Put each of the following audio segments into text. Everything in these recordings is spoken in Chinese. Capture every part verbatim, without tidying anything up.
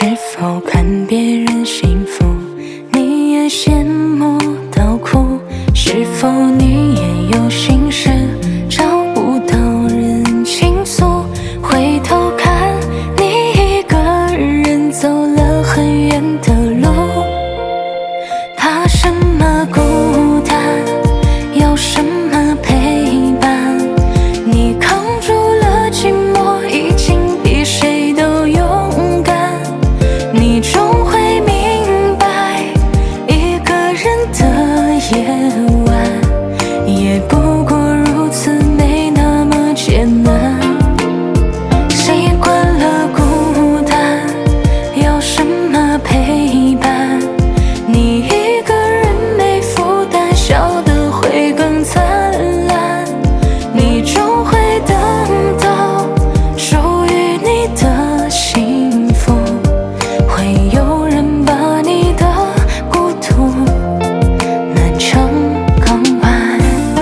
是否看别人幸福，你也羡慕到哭？是否你也有心事，找不到人倾诉？回头看，你一个人走了很远的路，怕什么孤单，要什么陪伴？你扛住了寂寞，已经比谁都勇敢。你终会明白，一个人的夜晚，也不过如此，没那么艰难。习惯了孤单，要什么陪伴？你一个人没负担，笑得会更灿烂。你终会等到属于你的幸福，会有人把你的孤独暖成港湾。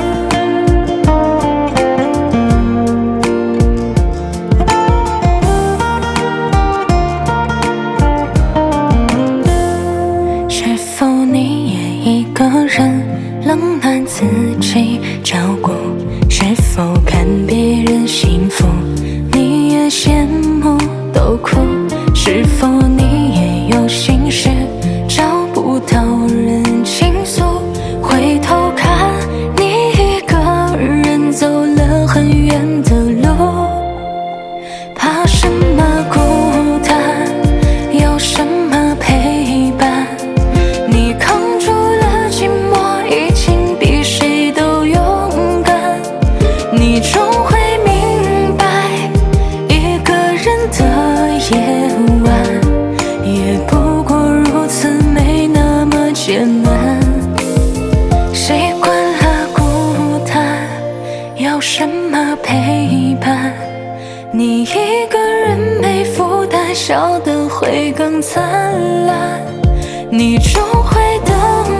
是否你也一个人冷暖自己照顾？是否看别人幸福，你也羡慕都哭？是否你也有心事，找不到人倾诉？回头看，你一个人走了很远的路，怕什么孤单，要什么陪伴？你扛住了寂寞，已经比谁都勇敢。你终会明白，一个人的夜晚，也不过如此，没那么艰难。习惯了孤单，要什么陪伴？你一个人没负担，笑得会更灿烂。你终会等